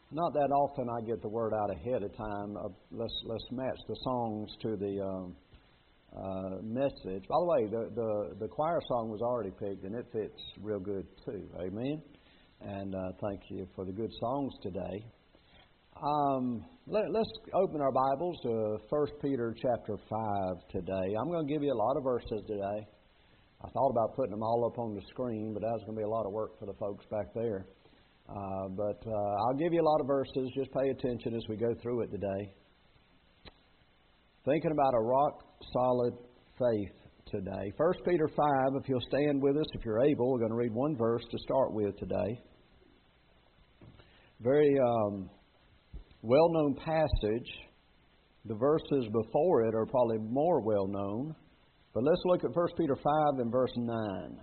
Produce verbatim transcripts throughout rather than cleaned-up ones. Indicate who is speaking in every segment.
Speaker 1: Not that often I get the word out ahead of time. Uh, let's let's match the songs to the um, uh, message. By the way, the, the the choir song was already picked, and it fits real good too. Amen. And uh, thank you for the good songs today. Um, let, let's open our Bibles to First Peter chapter five today. I'm going to give you a lot of verses today. I thought about putting them all up on the screen, but that was going to be a lot of work for the folks back there. Uh, but uh, I'll give you a lot of verses. Just pay attention as we go through it today. Thinking about a rock-solid faith today. First Peter five, if you'll stand with us, if you're able, we're going to read one verse to start with today. Very um, well-known passage. The verses before it are probably more well-known. But let's look at First Peter five and verse nine.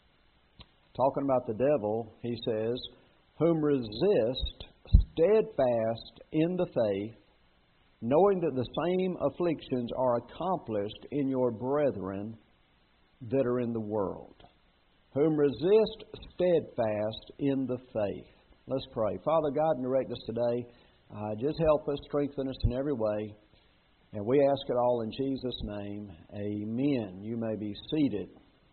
Speaker 1: Talking about the devil, he says, whom resist steadfast in the faith, knowing that the same afflictions are accomplished in your brethren that are in the world. Whom resist steadfast in the faith. Let's pray. Father God, direct us today. Uh, just help us, strengthen us in every way. And we ask it all in Jesus' name. Amen. You may be seated.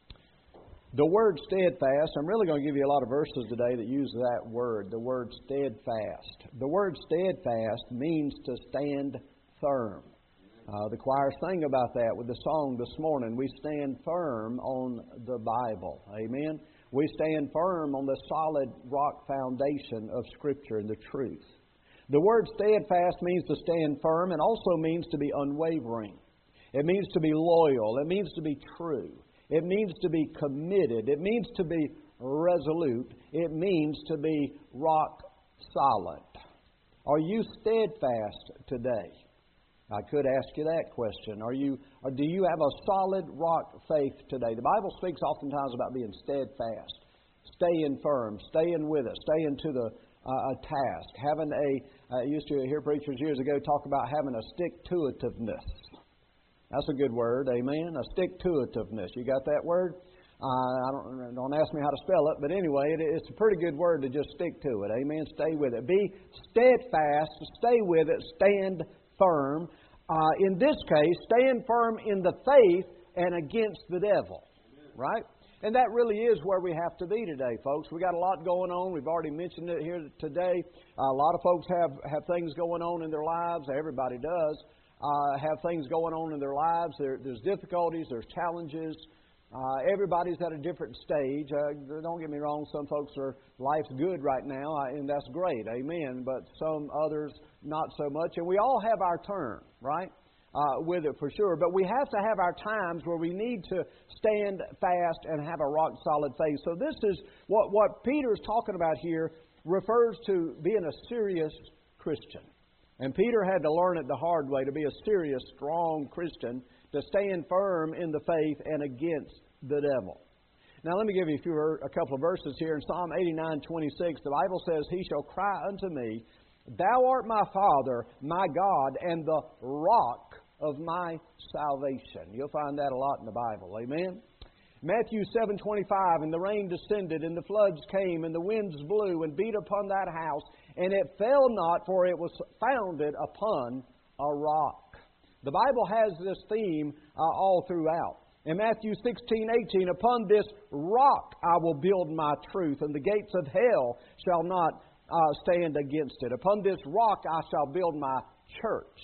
Speaker 1: The word steadfast, I'm really going to give you a lot of verses today that use that word, the word steadfast. The word steadfast means to stand firm. Uh, the choir sang about that with the song this morning. We stand firm on the Bible. Amen. We stand firm on the solid rock foundation of Scripture and the truth. The word steadfast means to stand firm and also means to be unwavering. It means to be loyal. It means to be true. It means to be committed. It means to be resolute. It means to be rock solid. Are you steadfast today? I could ask you that question. Are you, or do you have a solid rock faith today? The Bible speaks oftentimes about being steadfast, staying firm, staying with it, staying to the uh, a task. Having a, I used to hear preachers years ago talk about having a stick-to-itiveness. That's a good word, amen. A stick-to-itiveness. You got that word? Uh, I don't don't ask me how to spell it, but anyway, it, it's a pretty good word to just stick to it, amen. Stay with it. Be steadfast. Stay with it. Stand firm. Uh, in this case, stand firm in the faith and against the devil, right? And that really is where we have to be today, folks. We got a lot going on. We've already mentioned it here today. Uh, a lot of folks have, have things going on in their lives. Everybody does. Uh, have things going on in their lives. There, there's difficulties, there's challenges. Uh, everybody's at a different stage. Uh, don't get me wrong, some folks are, life's good right now, uh, and that's great, amen. But some others, not so much. And we all have our turn, right, uh, with it for sure. But we have to have our times where we need to stand fast and have a rock-solid faith. So this is what, what Peter's talking about here refers to being a serious Christian. And Peter had to learn it the hard way to be a serious, strong Christian, to stand firm in the faith and against the devil. Now let me give you a, few, a couple of verses here. In Psalm eighty-nine twenty-six, the Bible says, He shall cry unto me, Thou art my Father, my God, and the rock of my salvation. You'll find that a lot in the Bible. Amen? Matthew seven twenty-five, and the rain descended, and the floods came, and the winds blew and beat upon that house, and it fell not, for it was founded upon a rock. The Bible has this theme uh, all throughout. In Matthew sixteen eighteen, upon this rock I will build my truth, and the gates of hell shall not uh, stand against it. Upon this rock I shall build my church.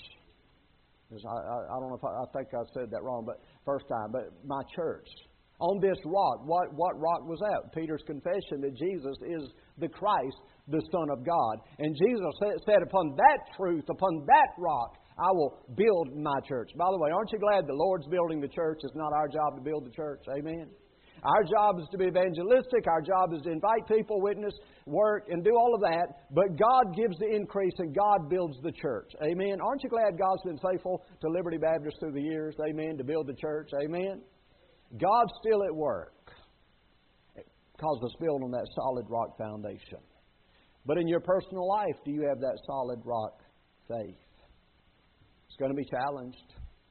Speaker 1: I, I, I don't know if I, I think I said that wrong, but first time, but my church. On this rock. What, what rock was that? Peter's confession that Jesus is the Christ, the Son of God. And Jesus said, upon that truth, upon that rock, I will build my church. By the way, aren't you glad the Lord's building the church? It's not our job to build the church. Amen? Our job is to be evangelistic. Our job is to invite people, witness, work, and do all of that. But God gives the increase and God builds the church. Amen? Aren't you glad God's been faithful to Liberty Baptist through the years? Amen? To build the church. Amen? God's still at work because it's built on that solid rock foundation. But in your personal life, do you have that solid rock faith? It's going to be challenged.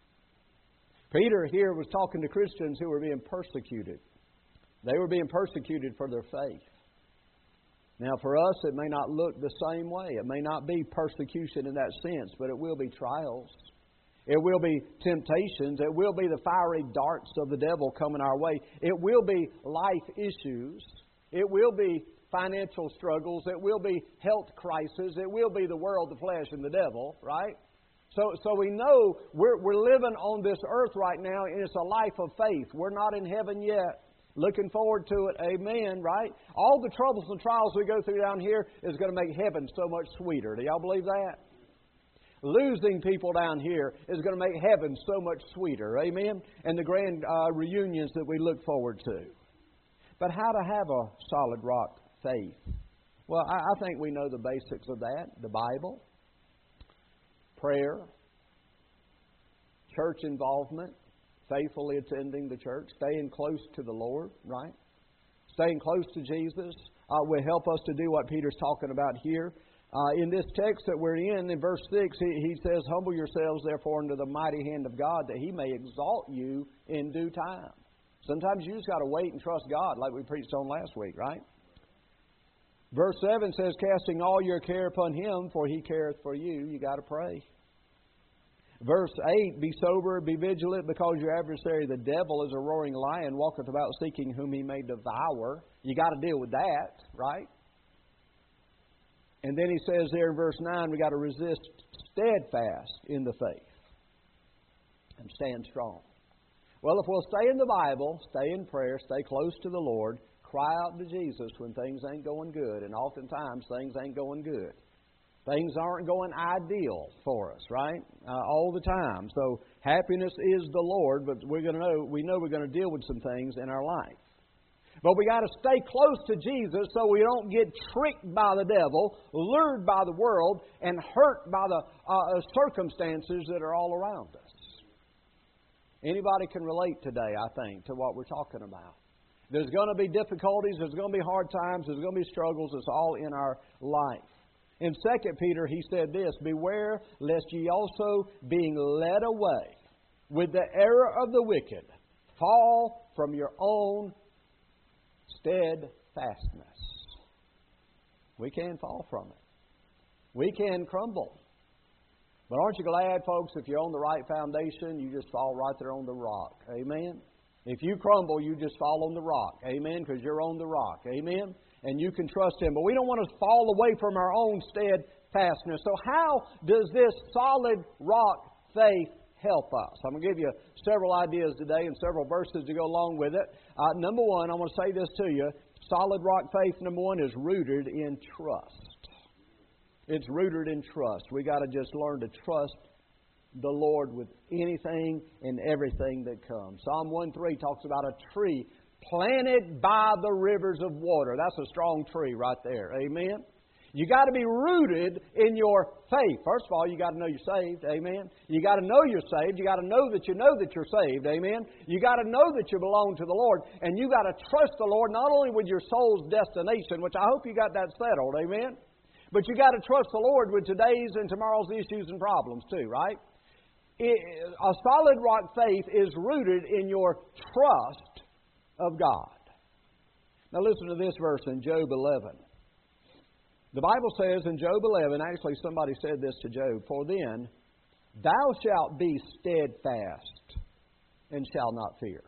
Speaker 1: Peter here was talking to Christians who were being persecuted. They were being persecuted for their faith. Now, for us, it may not look the same way. It may not be persecution in that sense, but it will be trials. It will be temptations. It will be the fiery darts of the devil coming our way. It will be life issues. It will be financial struggles. It will be health crises. It will be the world, the flesh, and the devil, right? So, so we know we're, we're living on this earth right now, and it's a life of faith. We're not in heaven yet. Looking forward to it. Amen, right? All the troubles and trials we go through down here is going to make heaven so much sweeter. Do y'all believe that? Losing people down here is going to make heaven so much sweeter. Amen? And the grand uh, reunions that we look forward to. But how to have a solid rock faith? Well, I, I think we know the basics of that. The Bible, prayer, church involvement, faithfully attending the church, staying close to the Lord, right? Staying close to Jesus uh, will help us to do what Peter's talking about here. Uh, in this text that we're in, in verse six, he, he says, "Humble yourselves, therefore, under the mighty hand of God, that He may exalt you in due time." Sometimes you just got to wait and trust God, like we preached on last week, right? Verse seven says, "Casting all your care upon Him, for He careth for you." You got to pray. Verse eight, "Be sober, be vigilant, because your adversary, the devil, is a roaring lion, walketh about seeking whom he may devour." You got to deal with that, right? And then he says there in verse nine, we got to resist steadfast in the faith and stand strong. Well, if we'll stay in the Bible, stay in prayer, stay close to the Lord, cry out to Jesus when things ain't going good, and oftentimes things ain't going good. Things aren't going ideal for us, right? Uh, all the time. So happiness is the Lord, but we're going to know we know we're going to deal with some things in our life. But we got to stay close to Jesus so we don't get tricked by the devil, lured by the world, and hurt by the uh, circumstances that are all around us. Anybody can relate today, I think, to what we're talking about. There's going to be difficulties. There's going to be hard times. There's going to be struggles. It's all in our life. In Second Peter, he said this, "Beware lest ye also, being led away with the error of the wicked, fall from your own steadfastness." We can fall from it. We can crumble. But aren't you glad, folks, if you're on the right foundation, you just fall right there on the rock. Amen? If you crumble, you just fall on the rock. Amen? Because you're on the rock. Amen? And you can trust Him. But we don't want to fall away from our own steadfastness. So how does this solid rock faith help us? I'm going to give you several ideas today and several verses to go along with it. Uh, number one, I want to say this to you. Solid rock faith, number one, is rooted in trust. It's rooted in trust. We got to just learn to trust the Lord with anything and everything that comes. Psalm one three talks about a tree planted by the rivers of water. That's a strong tree right there. Amen? You got to be rooted in your faith. First of all, you got to know you're saved. Amen? You got to know you're saved. You got to know that you know that you're saved. Amen? You got to know that you belong to the Lord. And you got to trust the Lord not only with your soul's destination, which I hope you got that settled. Amen? But you got to trust the Lord with today's and tomorrow's issues and problems too, right? It, a solid rock faith is rooted in your trust of God. Now listen to this verse in Job eleven. The Bible says in Job eleven, actually somebody said this to Job, "For then thou shalt be steadfast and shalt not fear."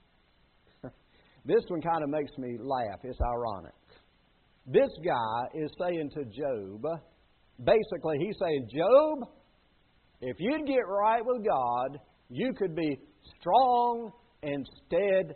Speaker 1: This one kind of makes me laugh. It's ironic. This guy is saying to Job, basically he's saying, Job, if you'd get right with God, you could be strong and steadfast.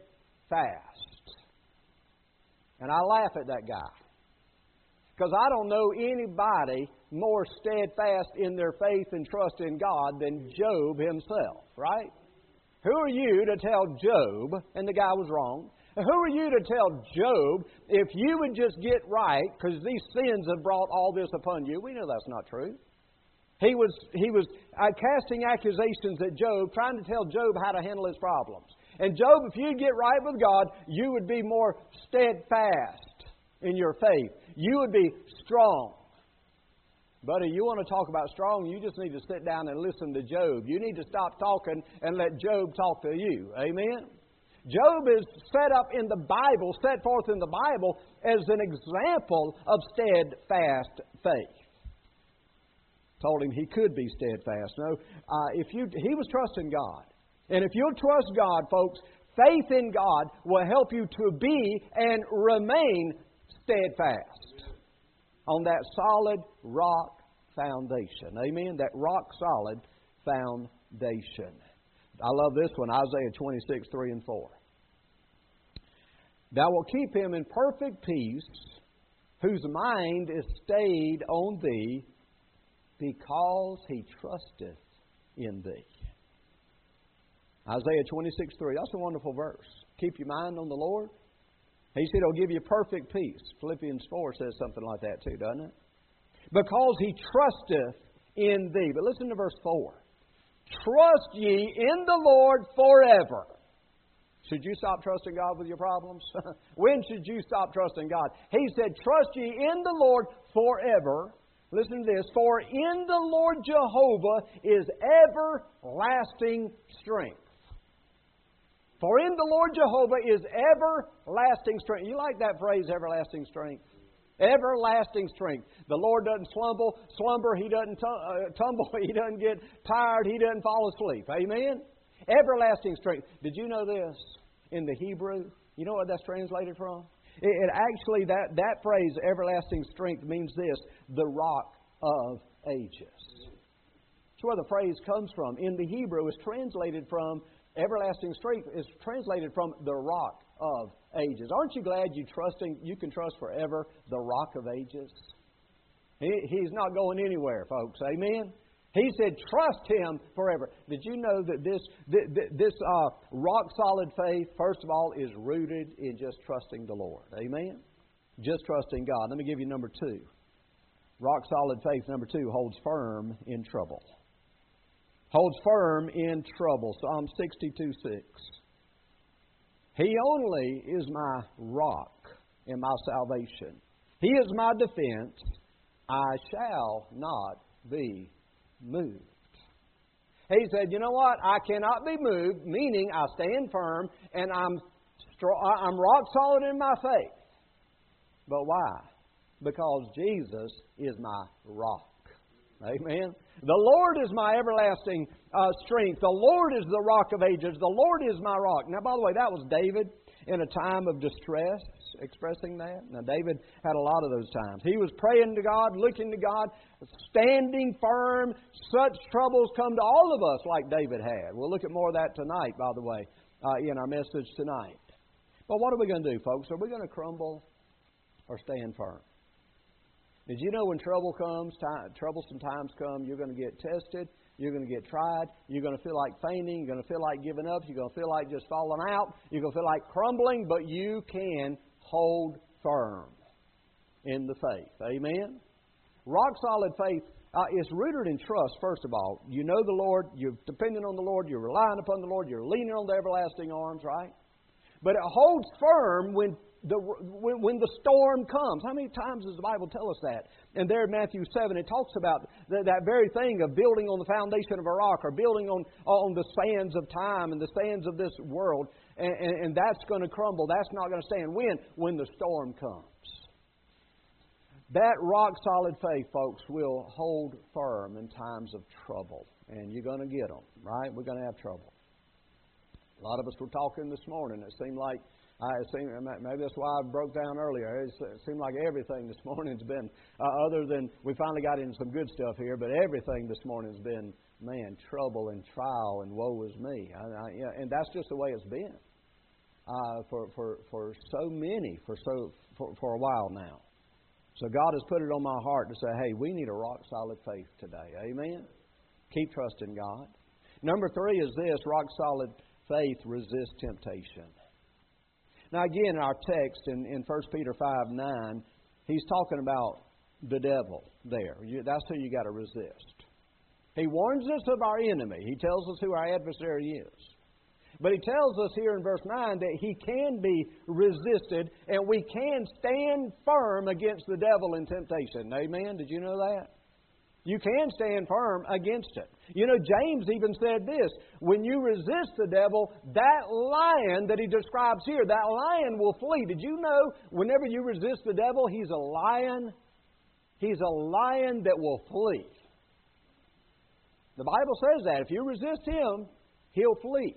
Speaker 1: And I laugh at that guy. Because I don't know anybody more steadfast in their faith and trust in God than Job himself, right? Who are you to tell Job, and the guy was wrong, who are you to tell Job, if you would just get right, because these sins have brought all this upon you? We know that's not true. He was, he was uh, casting accusations at Job, trying to tell Job how to handle his problems. And Job, if you'd get right with God, you would be more steadfast in your faith. You would be strong. Buddy, you want to talk about strong, you just need to sit down and listen to Job. You need to stop talking and let Job talk to you. Amen? Job is set up in the Bible, set forth in the Bible as an example of steadfast faith. Told him he could be steadfast. No, uh, if you, he was trusting God. And if you'll trust God, folks, faith in God will help you to be and remain steadfast on that solid rock foundation. Amen? That rock solid foundation. I love this one, Isaiah twenty-six, three and four. Thou wilt keep him in perfect peace, whose mind is stayed on Thee, because he trusteth in Thee. Isaiah twenty-six, three. That's a wonderful verse. Keep your mind on the Lord. He said He'll give you perfect peace. Philippians four says something like that too, doesn't it? Because he trusteth in Thee. But listen to verse four. Trust ye in the Lord forever. Should you stop trusting God with your problems? When should you stop trusting God? He said, trust ye in the Lord forever. Listen to this. For in the Lord Jehovah is everlasting strength. For in the Lord Jehovah is everlasting strength. You like that phrase, everlasting strength? Everlasting strength. The Lord doesn't slumber, slumber. He doesn't uh, tumble. He doesn't get tired. He doesn't fall asleep. Amen? Everlasting strength. Did you know this? In the Hebrew, you know what that's translated from? It, it actually, that, that phrase, everlasting strength, means this: the rock of ages. That's where the phrase comes from. In the Hebrew, it's translated from, everlasting strength is translated from the rock of ages. Aren't you glad you trusting you can trust forever the rock of ages? He, he's not going anywhere, folks. Amen? He said, trust Him forever. Did you know that this this uh, rock-solid faith, first of all, is rooted in just trusting the Lord? Amen? Just trusting God. Let me give you number two. Rock-solid faith, number two, holds firm in trouble. Holds firm in trouble. Psalm sixty-two, six. He only is my rock and my salvation. He is my defense. I shall not be moved. He said, you know what? I cannot be moved, meaning I stand firm and I'm I'm rock solid in my faith. But why? Because Jesus is my rock. Amen. The Lord is my everlasting uh, strength. The Lord is the rock of ages. The Lord is my rock. Now, by the way, that was David in a time of distress, expressing that. Now, David had a lot of those times. He was praying to God, looking to God, standing firm. Such troubles come to all of us like David had. We'll look at more of that tonight, by the way, uh, in our message tonight. But what are we going to do, folks? Are we going to crumble or stand firm? Did you know when trouble comes, time, troublesome times come, you're going to get tested, you're going to get tried, you're going to feel like fainting, you're going to feel like giving up, you're going to feel like just falling out, you're going to feel like crumbling, but you can hold firm in the faith. Amen? Rock-solid faith uh, is rooted in trust, first of all. You know the Lord, you're dependent on the Lord, you're relying upon the Lord, you're leaning on the everlasting arms, right? But it holds firm when The, when, when the storm comes. How many times does the Bible tell us that? And there in Matthew seven, it talks about the, that very thing of building on the foundation of a rock or building on, on the sands of time and the sands of this world. And, and, and that's going to crumble. That's not going to stand. When? When the storm comes. That rock-solid faith, folks, will hold firm in times of trouble. And you're going to get them, right? We're going to have trouble. A lot of us were talking this morning. It seemed like I seem, maybe that's why I broke down earlier. It seemed like everything this morning's been, uh, other than we finally got into some good stuff here, but everything this morning's been, man, trouble and trial and woe is me. I, I, yeah, and that's just the way it's been uh, for, for, for so many, for, so, for, for a while now. So God has put it on my heart to say, hey, we need a rock-solid faith today. Amen? Keep trusting God. Number three is this: rock-solid faith resists temptation. Now, again, in our text in, in First Peter five nine, he's talking about the devil there. You, that's who you got to resist. He warns us of our enemy. He tells us who our adversary is. But he tells us here in verse nine that he can be resisted and we can stand firm against the devil in temptation. Amen? Did you know that? You can stand firm against it. You know, James even said this, when you resist the devil, that lion that he describes here, that lion will flee. Did you know whenever you resist the devil, he's a lion? He's a lion that will flee. The Bible says that. If you resist him, he'll flee.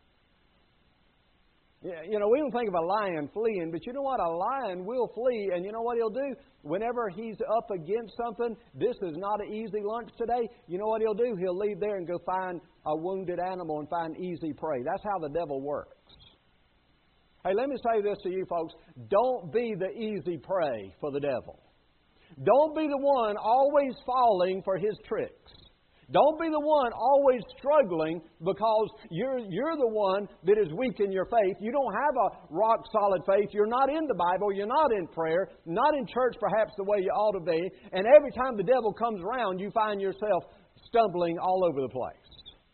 Speaker 1: You know, we don't think of a lion fleeing, but you know what? A lion will flee, and you know what he'll do? Whenever he's up against something, this is not an easy lunch today, you know what he'll do? He'll leave there and go find a wounded animal and find easy prey. That's how the devil works. Hey, let me say this to you folks. Don't be the easy prey for the devil. Don't be the one always falling for his tricks. Don't be the one always struggling because you're, you're the one that is weak in your faith. You don't have a rock-solid faith. You're not in the Bible. You're not in prayer. Not in church perhaps the way you ought to be. And every time the devil comes around, you find yourself stumbling all over the place.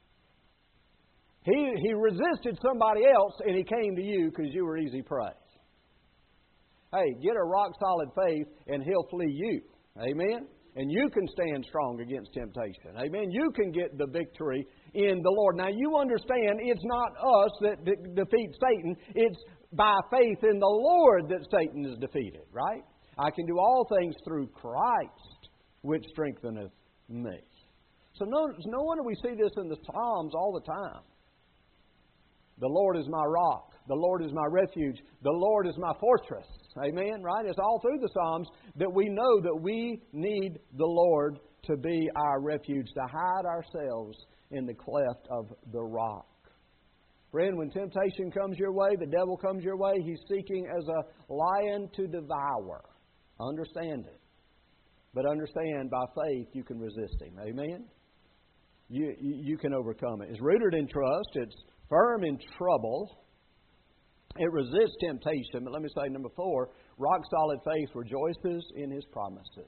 Speaker 1: He, he resisted somebody else and he came to you because you were easy prey. Hey, get a rock-solid faith and he'll flee you. Amen? And you can stand strong against temptation. Amen. You can get the victory in the Lord. Now you understand it's not us that de- defeats Satan. It's by faith in the Lord that Satan is defeated. Right? I can do all things through Christ, which strengtheneth me. So no, no wonder we see this in the Psalms all the time. The Lord is my rock. The Lord is my refuge. The Lord is my fortress. Amen, right? It's all through the Psalms that we know that we need the Lord to be our refuge, to hide ourselves in the cleft of the rock. Friend, when temptation comes your way, the devil comes your way, he's seeking as a lion to devour. Understand it. But understand, by faith, you can resist him. Amen? You, you, you can overcome it. It's rooted in trust. It's firm in trouble. It resists temptation. But let me say, number four, rock-solid faith rejoices in His promises.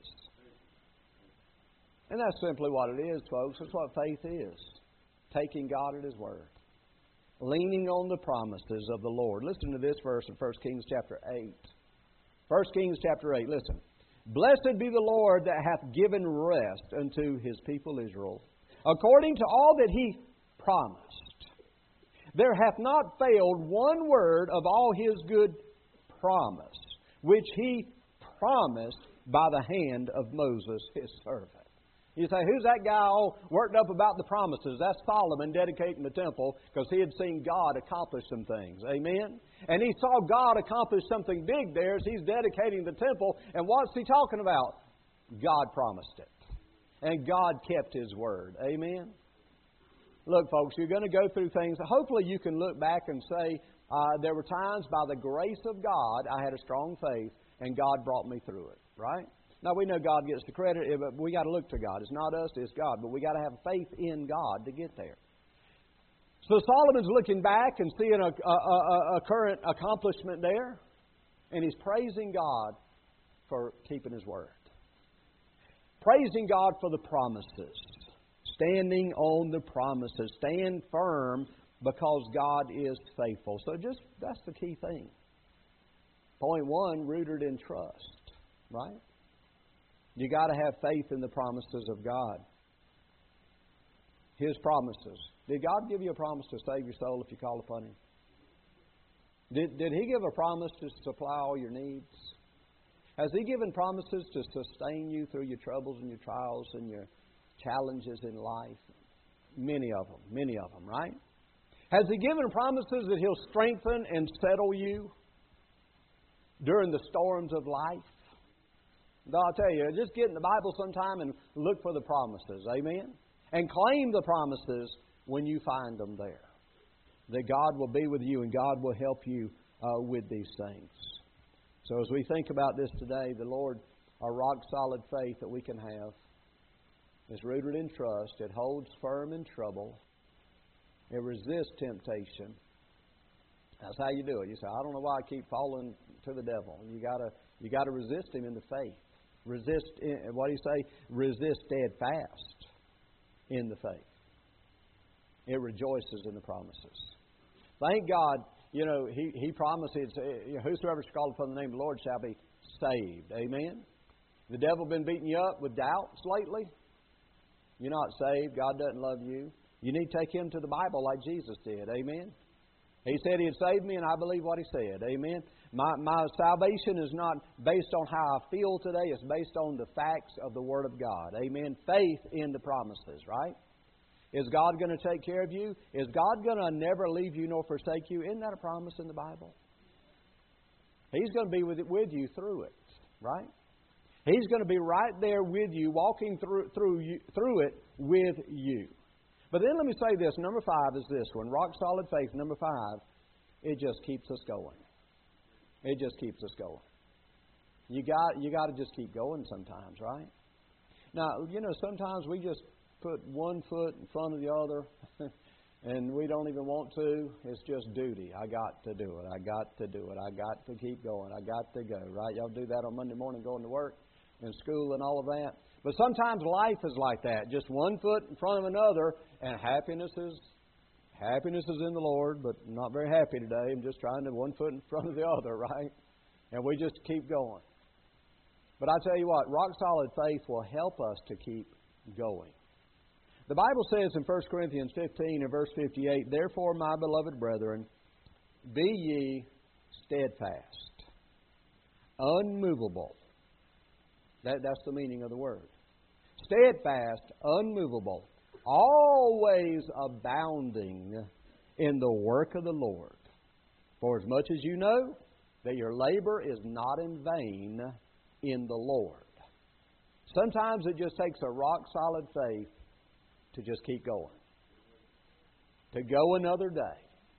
Speaker 1: And that's simply what it is, folks. That's what faith is. Taking God at His Word. Leaning on the promises of the Lord. Listen to this verse in First Kings chapter eight. First Kings chapter eight, listen. Blessed be the Lord that hath given rest unto His people Israel, according to all that He promised. There hath not failed one word of all His good promise, which He promised by the hand of Moses, His servant. You say, who's that guy all worked up about the promises? That's Solomon dedicating the temple because he had seen God accomplish some things. Amen? And he saw God accomplish something big there as he's dedicating the temple. And what's he talking about? God promised it. And God kept His word. Amen? Look, folks, you're going to go through things. Hopefully you can look back and say, uh, there were times by the grace of God I had a strong faith and God brought me through it. Right? Now, we know God gets the credit, but we got to look to God. It's not us, it's God. But we got to have faith in God to get there. So Solomon's looking back and seeing a, a, a, a current accomplishment there, and he's praising God for keeping His word. Praising God for the promises. Standing on the promises. Stand firm because God is faithful. So just, that's the key thing. Point one, rooted in trust. Right? You got to have faith in the promises of God. His promises. Did God give you a promise to save your soul if you call upon Him? Did, did He give a promise to supply all your needs? Has He given promises to sustain you through your troubles and your trials and your challenges in life? Many of them. Many of them, right? Has He given promises that He'll strengthen and settle you during the storms of life? No, I'll tell you, just get in the Bible sometime and look for the promises. Amen? And claim the promises when you find them there. That God will be with you and God will help you uh, with these things. So as we think about this today, the Lord, a rock-solid faith that we can have is rooted in trust. It holds firm in trouble. It resists temptation. That's how you do it. You say, I don't know why I keep falling to the devil. You gotta, you gotta resist him in the faith. Resist, what do you say? Resist steadfast in the faith. It rejoices in the promises. Thank God, you know, He, he promises, whosoever shall call upon the name of the Lord shall be saved. Amen? The devil been beating you up with doubts lately? You're not saved. God doesn't love you. You need to take Him to the Bible like Jesus did. Amen? He said He'd save me, and I believe what He said. Amen? My, my salvation is not based on how I feel today. It's based on the facts of the Word of God. Amen? Faith in the promises, right? Is God going to take care of you? Is God going to never leave you nor forsake you? Isn't that a promise in the Bible? He's going to be with, it, with you through it, right? He's going to be right there with you, walking through, through, you, through it with you. But then let me say this. Number five is this one. Rock solid faith, number five, it just keeps us going. It just keeps us going. You got you got to just keep going sometimes, right? Now, you know, sometimes we just put one foot in front of the other, and we don't even want to. It's just duty. I got to do it. I got to do it. I got to keep going. I got to go, right? Y'all do that on Monday morning going to work and school and all of that. But sometimes life is like that. Just one foot in front of another, and happiness is happiness is in the Lord, but I'm not very happy today. I'm just trying to one foot in front of the other, right? And we just keep going. But I tell you what, rock solid faith will help us to keep going. The Bible says in First Corinthians fifteen and verse fifty-eight, "Therefore, my beloved brethren, be ye steadfast, unmovable." That, that's the meaning of the word. Steadfast, unmovable, always abounding in the work of the Lord. For as much as you know that your labor is not in vain in the Lord. Sometimes it just takes a rock-solid faith to just keep going. To go another day.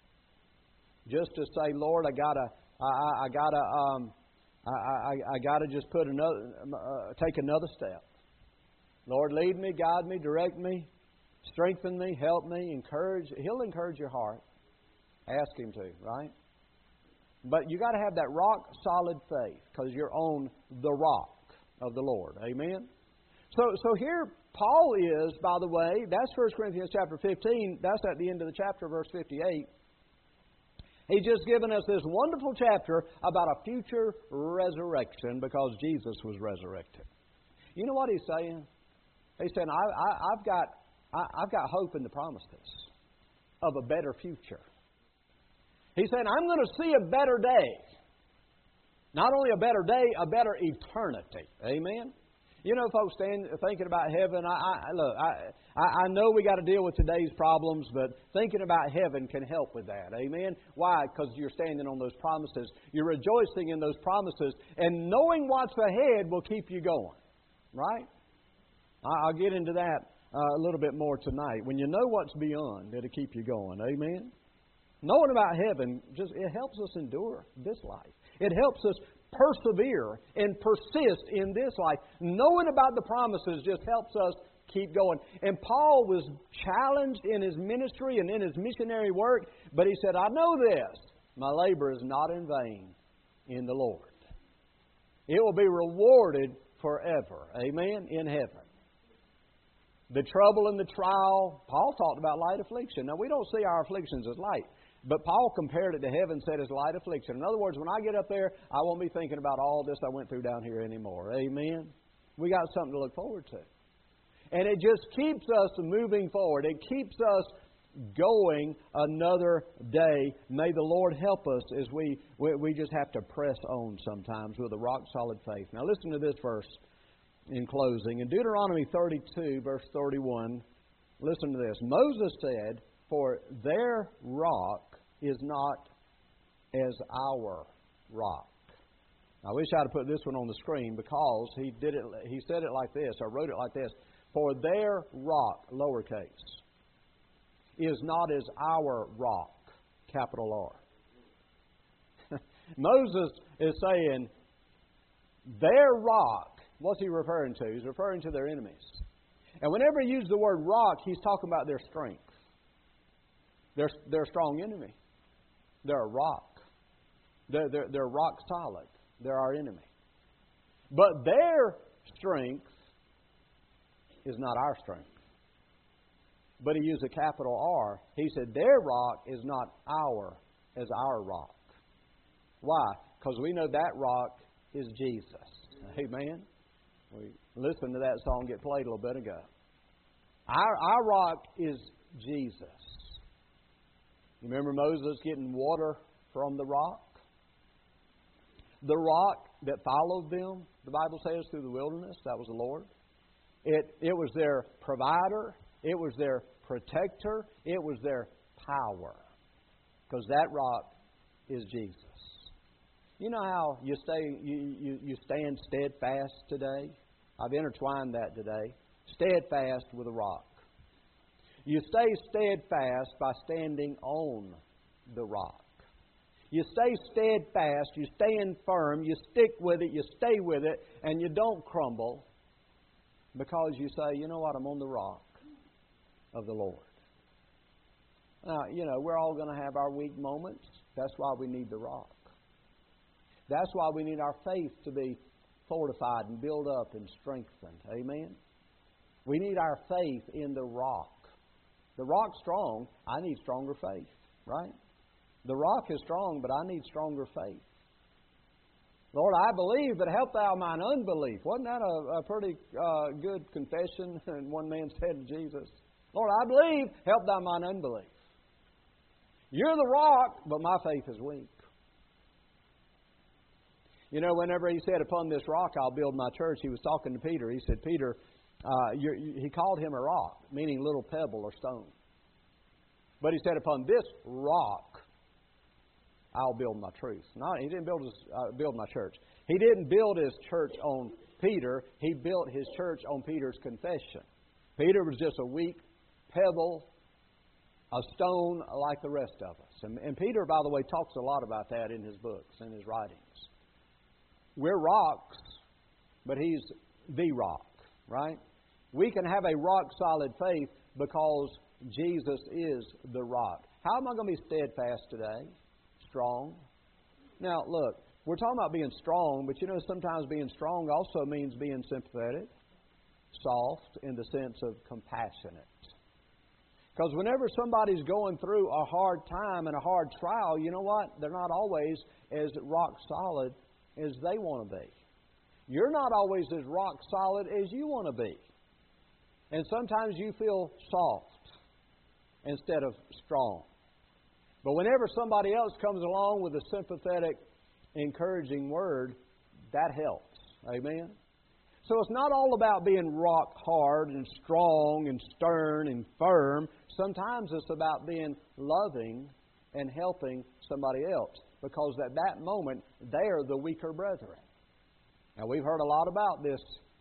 Speaker 1: Just to say, Lord, I gotta, I, I, I gotta, um, I, I, I gotta just put another, uh, take another step. Lord, lead me, guide me, direct me, strengthen me, help me, encourage. He'll encourage your heart. Ask Him to, right? But you got to have that rock-solid faith because you're on the rock of the Lord. Amen? So, so here Paul is, by the way, that's First Corinthians chapter fifteen. That's at the end of the chapter, verse fifty-eight. He's just given us this wonderful chapter about a future resurrection because Jesus was resurrected. You know what he's saying? He's saying, I, I, I've got, I, I've got hope in the promises of a better future. He's saying, I'm going to see a better day. Not only a better day, a better eternity. Amen? You know, folks, stand, thinking about heaven, I, I look, I, I know we got to deal with today's problems, but thinking about heaven can help with that. Amen? Why? Because you're standing on those promises. You're rejoicing in those promises, and knowing what's ahead will keep you going. Right? I'll get into that uh, a little bit more tonight. When you know what's beyond, it'll keep you going. Amen? Knowing about heaven, just it helps us endure this life. It helps us persevere and persist in this life. Knowing about the promises just helps us keep going. And Paul was challenged in his ministry and in his missionary work, but he said, I know this, my labor is not in vain in the Lord. It will be rewarded forever. Amen? In heaven. The trouble and the trial, Paul talked about light affliction. Now, we don't see our afflictions as light. But Paul compared it to heaven, said it's light affliction. In other words, when I get up there, I won't be thinking about all this I went through down here anymore. Amen? We got something to look forward to. And it just keeps us moving forward. It keeps us going another day. May the Lord help us as we, we, we just have to press on sometimes with a rock-solid faith. Now listen to this verse in closing. In Deuteronomy thirty-two, verse thirty-one, listen to this. Moses said, for their rock is not as our rock. I wish I'd have put this one on the screen because he did it. He said it like this, or wrote it like this. For their rock, lowercase, is not as our rock, capital R. Moses is saying their rock, what's he referring to? He's referring to their enemies. And whenever he uses the word rock, he's talking about their strength. They're, they're a strong enemy. They're a rock. They're, they're, they're rock solid. They're our enemy. But their strength is not our strength. But he used a capital R. He said their rock is not our as our rock. Why? Because we know that rock is Jesus. Amen? We listened to that song get played a little bit ago. Our, our rock is Jesus. You remember Moses getting water from the rock? The rock that followed them, the Bible says, through the wilderness, that was the Lord. It, it was their provider. It was their protector. It was their power. Because that rock is Jesus. You know how you stay you, you, you stand steadfast today? I've intertwined that today. Steadfast with a rock. You stay steadfast by standing on the rock. You stay steadfast, you stand firm, you stick with it, you stay with it, and you don't crumble because you say, you know what, I'm on the rock of the Lord. Now, you know, we're all going to have our weak moments. That's why we need the rock. That's why we need our faith to be fortified and built up and strengthened. Amen? We need our faith in the rock. The rock's strong. I need stronger faith, right? The rock is strong, but I need stronger faith. Lord, I believe, but help thou mine unbelief. Wasn't that a, a pretty uh, good confession? And one man said to Jesus, Lord, I believe, help thou mine unbelief. You're the rock, but my faith is weak. You know, whenever he said, upon this rock I'll build my church, he was talking to Peter. He said, Peter, uh, you're, he called him a rock, meaning little pebble or stone. But he said, upon this rock I'll build my truth. No, he didn't build his, uh, build my church. He didn't build his church on Peter. He built his church on Peter's confession. Peter was just a weak pebble, a stone like the rest of us. And, and Peter, by the way, talks a lot about that in his books and his writings. We're rocks, but he's the rock, right? We can have a rock-solid faith because Jesus is the rock. How am I going to be steadfast today? Strong. Now, look, we're talking about being strong, but you know, sometimes being strong also means being sympathetic, soft, in the sense of compassionate. Because whenever somebody's going through a hard time and a hard trial, you know what? They're not always as rock solid as they want to be. You're not always as rock solid as you want to be. And sometimes you feel soft instead of strong. But whenever somebody else comes along with a sympathetic, encouraging word, that helps. Amen? So it's not all about being rock hard and strong and stern and firm. Sometimes it's about being loving and helping somebody else. Because at that moment, they're the weaker brethren. Now, we've heard a lot about this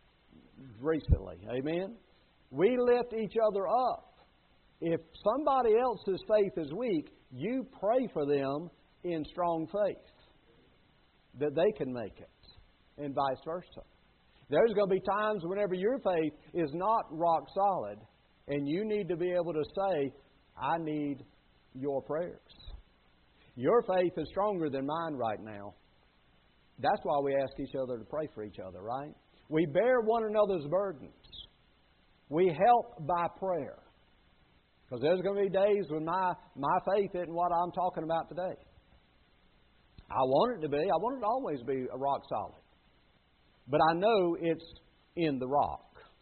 Speaker 1: recently. Amen? We lift each other up. If somebody else's faith is weak, you pray for them in strong faith that they can make it, and vice versa. There's going to be times whenever your faith is not rock solid, and you need to be able to say, I need your prayers. Your faith is stronger than mine right now. That's why we ask each other to pray for each other, right? We bear one another's burdens. We help by prayer. Because there's going to be days when my, my faith isn't what I'm talking about today. I want it to be. I want it to always be a rock solid. But I know it's in the rock.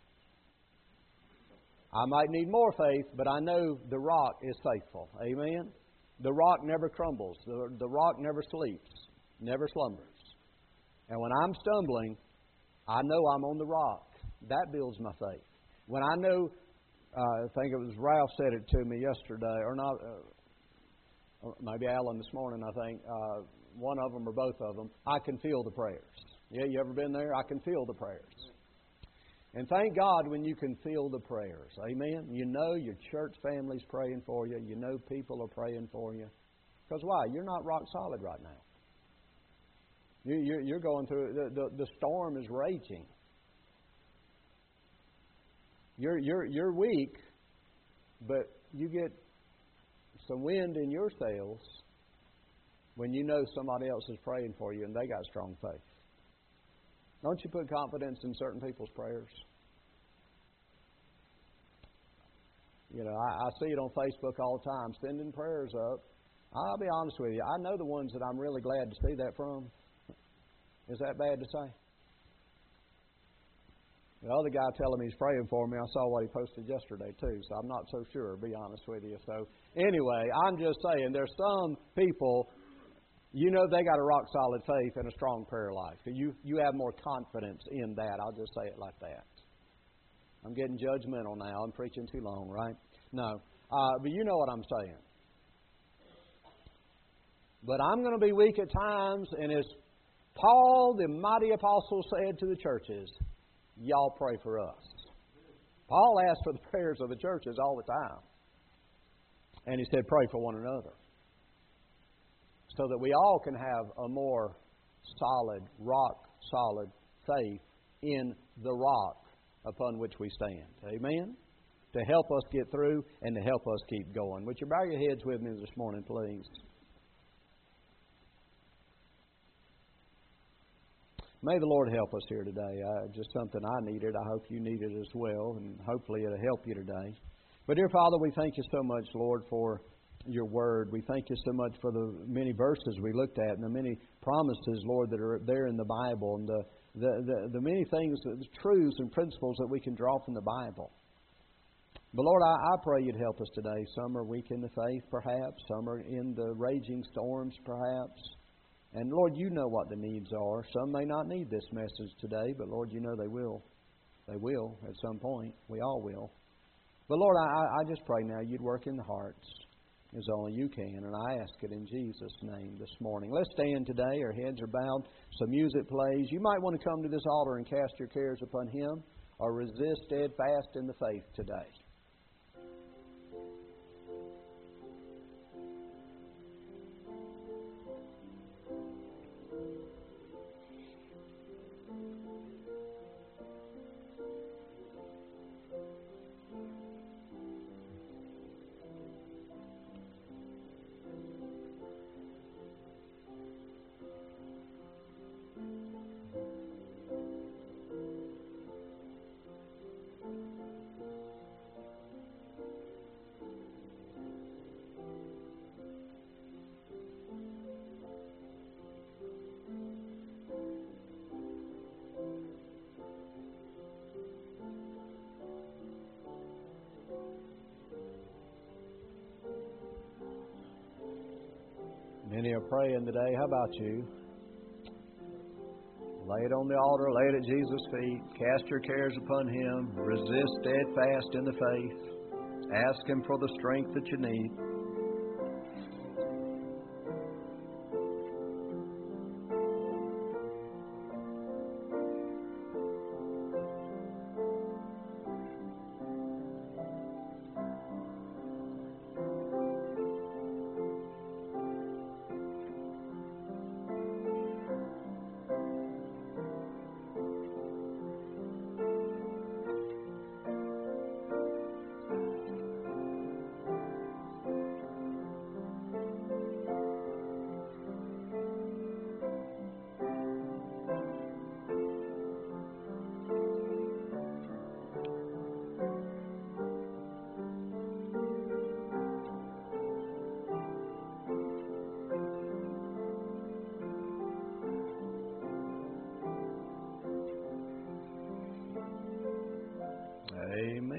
Speaker 1: I might need more faith, but I know the rock is faithful. Amen? The rock never crumbles. The, the rock never sleeps, never slumbers. And when I'm stumbling, I know I'm on the rock. That builds my faith. When I know, uh, I think it was Ralph said it to me yesterday, or not, uh, maybe Alan this morning, I think, uh, one of them or both of them, I can feel the prayers. Yeah, you ever been there? I can feel the prayers. And thank God when you can feel the prayers. Amen? You know your church family's praying for you. You know people are praying for you. Because why? You're not rock solid right now. You, you're, you're going through, the, the, the storm is raging. You're, you're, you're weak, but you get some wind in your sails when you know somebody else is praying for you and they got strong faith. Don't you put confidence in certain people's prayers? You know, I, I see it on Facebook all the time, sending prayers up. I'll be honest with you. I know the ones that I'm really glad to see that from. Is that bad to say? The other guy telling me he's praying for me, I saw what he posted yesterday too, so I'm not so sure, to be honest with you. So anyway, I'm just saying there's some people, you know they got a rock-solid faith and a strong prayer life. You, you have more confidence in that. I'll just say it like that. I'm getting judgmental now. I'm preaching too long, right? No. Uh, but you know what I'm saying. But I'm going to be weak at times, and as Paul, the mighty apostle, said to the churches, y'all pray for us. Paul asked for the prayers of the churches all the time. And he said, pray for one another. So that we all can have a more solid, rock-solid faith in the rock upon which we stand. Amen? To help us get through and to help us keep going. Would you bow your heads with me this morning, please? May the Lord help us here today. Uh, just something I needed. I hope you need it as well, and hopefully it'll help you today. But dear Father, we thank you so much, Lord, for your word. We thank you so much for the many verses we looked at and the many promises, Lord, that are there in the Bible, and the the, the, the many things, the truths and principles that we can draw from the Bible. But Lord, I, I pray you'd help us today. Some are weak in the faith, perhaps. Some are in the raging storms, perhaps. And Lord, you know what the needs are. Some may not need this message today, but Lord, you know they will. They will at some point. We all will. But Lord, I, I just pray now you'd work in the hearts as only you can. And I ask it in Jesus' name this morning. Let's stand today. Our heads are bowed. Some music plays. You might want to come to this altar and cast your cares upon Him, or resist steadfast in the faith today. Many are praying today. How about you? Lay it on the altar. Lay it at Jesus' feet. Cast your cares upon Him. Resist steadfast in the faith. Ask Him for the strength that you need.